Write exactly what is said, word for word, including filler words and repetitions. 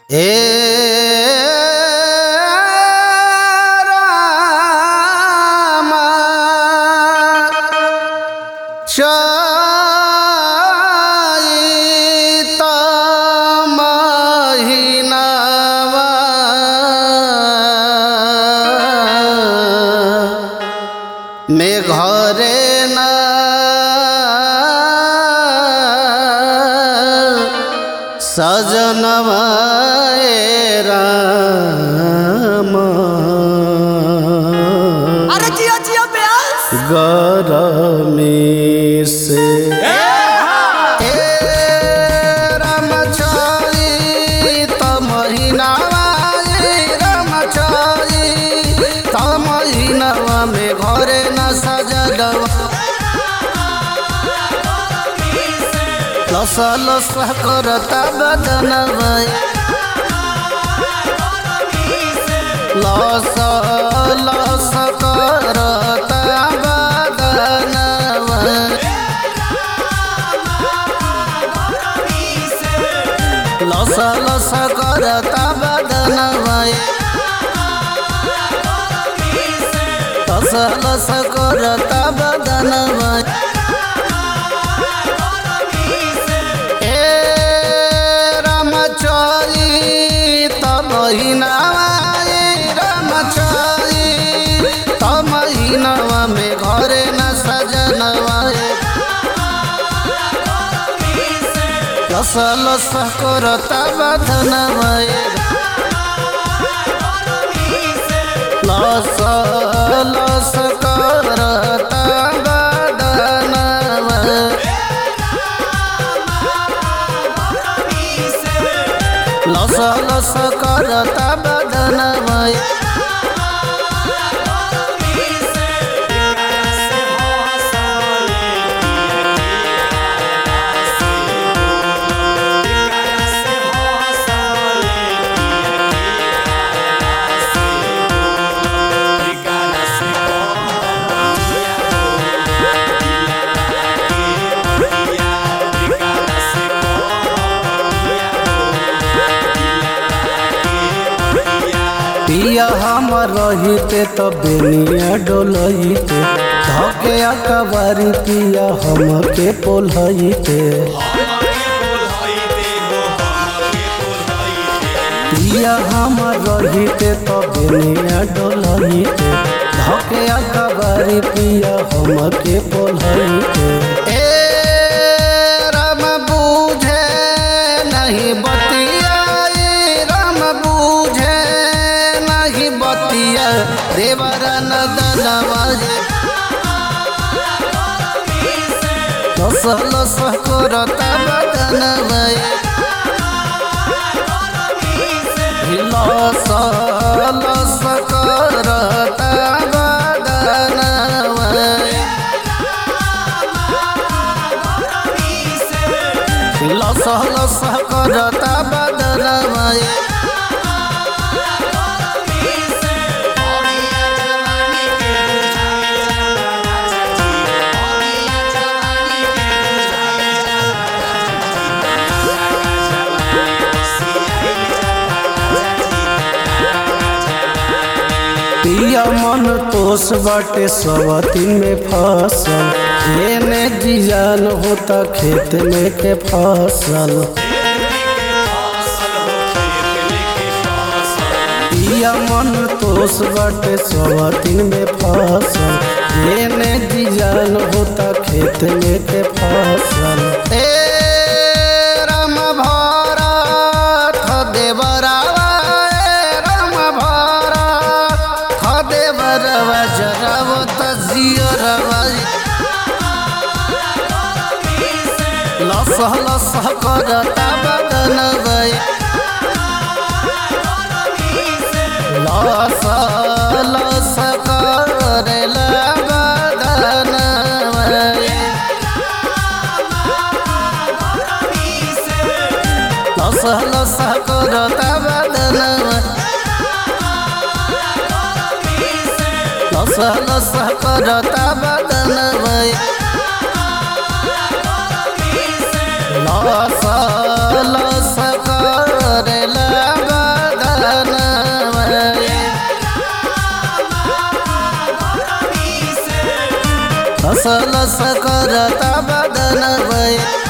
ए रामा चैत महिनावा में घरे ना सजनवा अरे जिया जिया प्यास गरमी से राम चैत महिनावा राम चैत महिनावा में घरे न सजनवा लस लस करता बदनवा लस लस करता बदनवा लस लस करता बदनवा लस लस करता बदनवा चैत महिनावा राम चैत महिनावा में घरे न सजनवा लस लस करता बदनवा लस लस करता बदनवा लस लस करता बदनवा पिया हम रहीते तो बेनिया डोलते धके अकबारी पिया हमके पोलते पिया हम रहीते तो बेनिया डोलते धके अकबारी पिया हमके पोलते ए राम बूझे नहीं बतिया बतिया देवरा नदनवा लस लस करता बदनवा लस लस करता बदनवा लस लस करता बदनवा पिया मन तोस बाटे सवतीन में फसल एने जियान होता खेत में के फसल पिया मन तोस बाटे सवतीन में फसल एने जियान होता खेत में के फसल ए राम भरत देवरावा देवरवा जरावत जियरवा लस लस करता बदनवा लस लस करेला बदनवा लस लस करता बदनवा लस लस करता बदनवा लस लस करेला लस लस करता बदन भय